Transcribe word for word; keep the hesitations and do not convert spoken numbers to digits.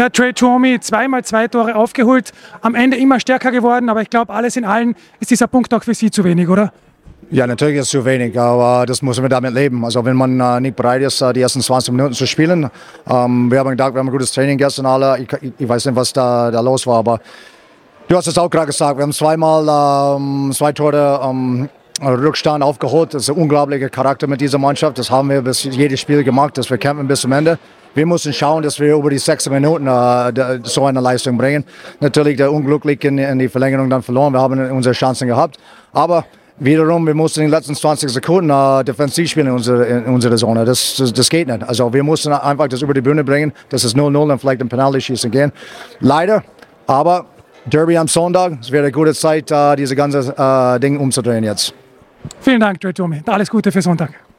Ja, Trey Tuomi, zweimal zwei Tore aufgeholt, am Ende immer stärker geworden, aber ich glaube, alles in allem ist dieser Punkt auch für Sie zu wenig, oder? Ja, natürlich ist es zu wenig, aber das müssen wir damit leben. Also wenn man äh, nicht bereit ist, die ersten zwanzig Minuten zu spielen. Ähm, wir haben gedacht, wir haben ein gutes Training gestern alle. Ich, ich, ich weiß nicht, was da, da los war, aber du hast es auch gerade gesagt, wir haben zweimal ähm, zwei Tore ähm, Rückstand aufgeholt. Das ist ein unglaublicher Charakter mit dieser Mannschaft. Das haben wir bis jedes Spiel gemacht, dass wir kämpfen bis zum Ende. Wir müssen schauen, dass wir über die sechs Minuten äh, so eine Leistung bringen. Natürlich der Unglück liegt in, in die Verlängerung dann verloren. Wir haben unsere Chancen gehabt, aber wiederum, wir mussten in den letzten zwanzig Sekunden äh, defensiv spielen in unserer, in unserer Zone. Das, das, das geht nicht. Also wir mussten einfach das über die Bühne bringen, dass es null null und vielleicht ein Penalty-Schießen gehen. Leider, aber Derby am Sonntag, es wäre eine gute Zeit, äh, diese ganze äh, Ding umzudrehen jetzt. Vielen Dank, Trey Tuomi. Alles Gute für Sonntag.